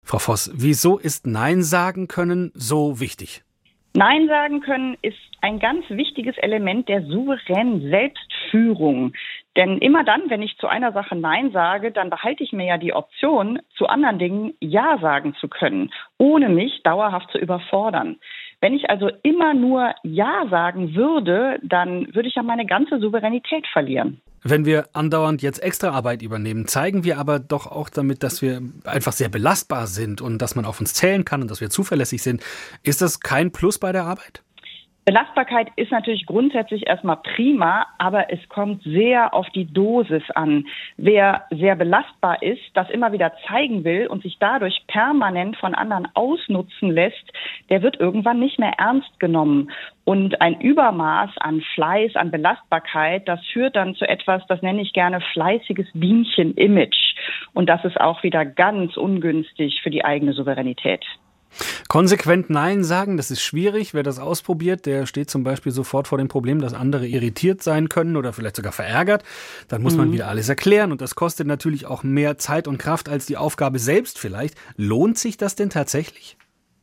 Frau Voss, wieso ist Nein sagen können so wichtig? Nein sagen können ist ein ganz wichtiges Element der souveränen Selbstführung. Denn immer dann, wenn ich zu einer Sache Nein sage, dann behalte ich mir ja die Option, zu anderen Dingen Ja sagen zu können, ohne mich dauerhaft zu überfordern. Wenn ich also immer nur Ja sagen würde, dann würde ich ja meine ganze Souveränität verlieren. Wenn wir andauernd jetzt extra Arbeit übernehmen, zeigen wir aber doch auch damit, dass wir einfach sehr belastbar sind und dass man auf uns zählen kann und dass wir zuverlässig sind. Ist das kein Plus bei der Arbeit? Belastbarkeit ist natürlich grundsätzlich erstmal prima, aber es kommt sehr auf die Dosis an. Wer sehr belastbar ist, das immer wieder zeigen will und sich dadurch permanent von anderen ausnutzen lässt, der wird irgendwann nicht mehr ernst genommen. Und ein Übermaß an Fleiß, an Belastbarkeit, das führt dann zu etwas, das nenne ich gerne fleißiges Bienchen-Image. Und das ist auch wieder ganz ungünstig für die eigene Souveränität. Konsequent Nein sagen, das ist schwierig. Wer das ausprobiert, der steht zum Beispiel sofort vor dem Problem, dass andere irritiert sein können oder vielleicht sogar verärgert. Dann muss man wieder alles erklären und das kostet natürlich auch mehr Zeit und Kraft als die Aufgabe selbst vielleicht. Lohnt sich das denn tatsächlich?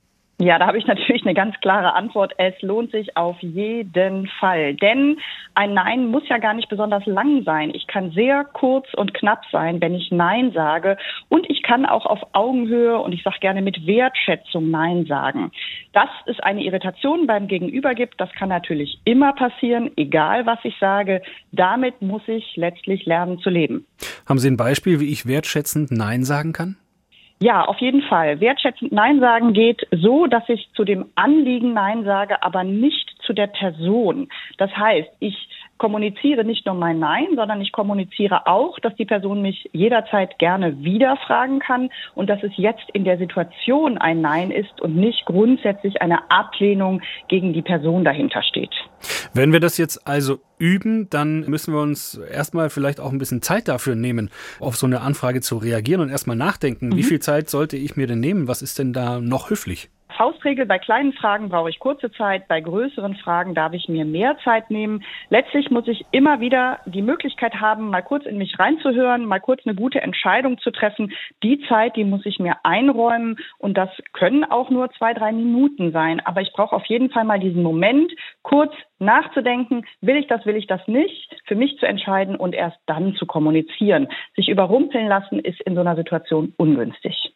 Ja, da habe ich natürlich eine ganz klare Antwort. Es lohnt sich auf jeden Fall. Denn ein Nein muss ja gar nicht besonders lang sein. Ich kann sehr kurz und knapp sein, wenn ich Nein sage. Und ich kann auch auf Augenhöhe und ich sage gerne mit Wertschätzung Nein sagen. Dass es eine Irritation beim Gegenüber gibt, das kann natürlich immer passieren, egal was ich sage. Damit muss ich letztlich lernen zu leben. Haben Sie ein Beispiel, wie ich wertschätzend Nein sagen kann? Ja, auf jeden Fall. Wertschätzend Nein sagen geht so, dass ich zu dem Anliegen Nein sage, aber nicht zu der Person. Das heißt, ich kommuniziere nicht nur mein Nein, sondern ich kommuniziere auch, dass die Person mich jederzeit gerne wieder fragen kann und dass es jetzt in der Situation ein Nein ist und nicht grundsätzlich eine Ablehnung gegen die Person dahinter steht. Wenn wir das jetzt also üben, dann müssen wir uns erstmal vielleicht auch ein bisschen Zeit dafür nehmen, auf so eine Anfrage zu reagieren und erstmal nachdenken. Wie viel Zeit sollte ich mir denn nehmen? Was ist denn da noch höflich? Faustregel, bei kleinen Fragen brauche ich kurze Zeit, bei größeren Fragen darf ich mir mehr Zeit nehmen. Letztlich muss ich immer wieder die Möglichkeit haben, mal kurz in mich reinzuhören, mal kurz eine gute Entscheidung zu treffen. Die Zeit, die muss ich mir einräumen und das können auch nur 2-3 Minuten sein. Aber ich brauche auf jeden Fall mal diesen Moment, kurz nachzudenken, will ich das nicht, für mich zu entscheiden und erst dann zu kommunizieren. Sich überrumpeln lassen ist in so einer Situation ungünstig.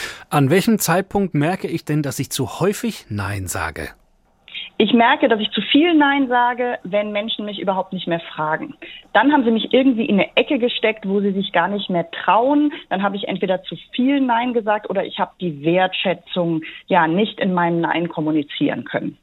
An welchem Zeitpunkt merke ich denn, dass ich zu häufig Nein sage? Ich merke, dass ich zu viel Nein sage, wenn Menschen mich überhaupt nicht mehr fragen. Dann haben sie mich irgendwie in eine Ecke gesteckt, wo sie sich gar nicht mehr trauen. Dann habe ich entweder zu viel Nein gesagt oder ich habe die Wertschätzung ja nicht in meinem Nein kommunizieren können.